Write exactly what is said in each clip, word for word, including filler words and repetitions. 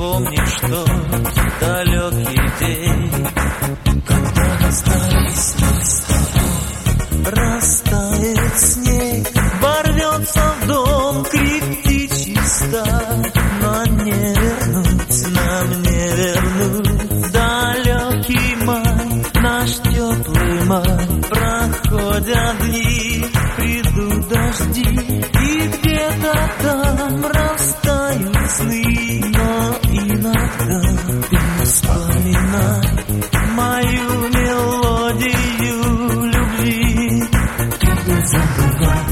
Помнишь тот далекий день, когда расстались мы с тобой? Растает снег, ворвется в дом крик птичий стад. Но не вернуть, нам не вернуть далекий май, наш теплый май. Проходят дни, придут дожди, и где-то там растают сны. Но иногда ты вспоминай мою мелодию любви. Ты не забывай,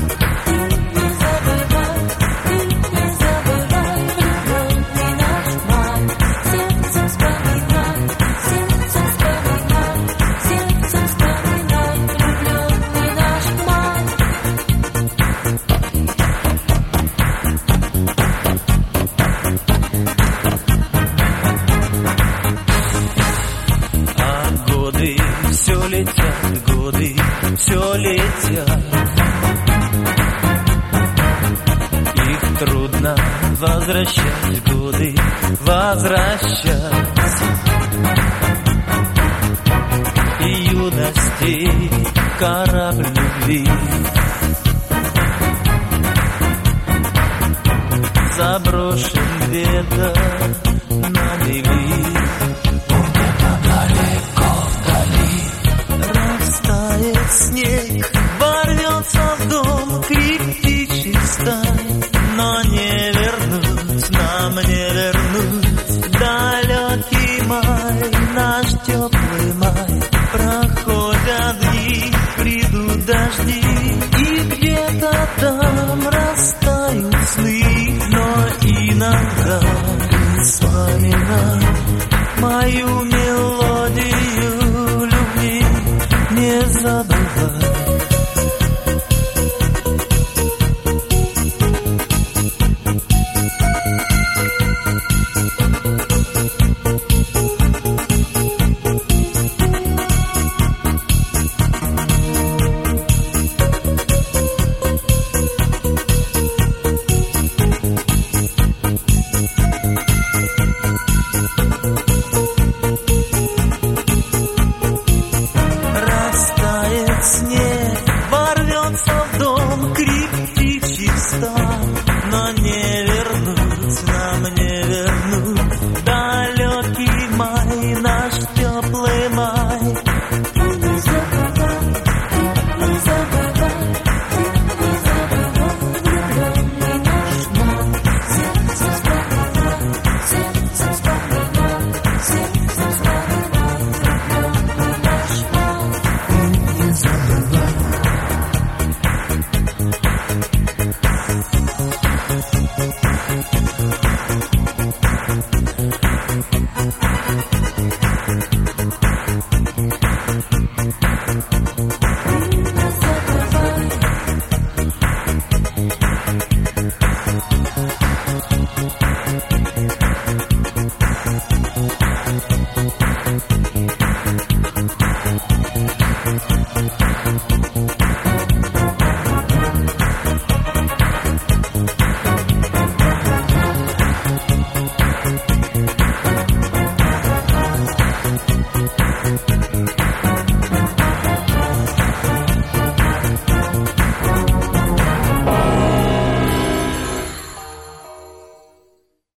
все летят годы, все летят. Их трудно возвращать, годы возвращать. И юности корабль любви заброшен где-то на мели. Снег ворвется в дом, крик птичий стай. Но не вернуть, нам не вернуть далекий май, наш теплый май. Проходят дни, придут дожди, и где-то там растают сны. Но иногда вспоминай мою мелодию любви. Не забывай.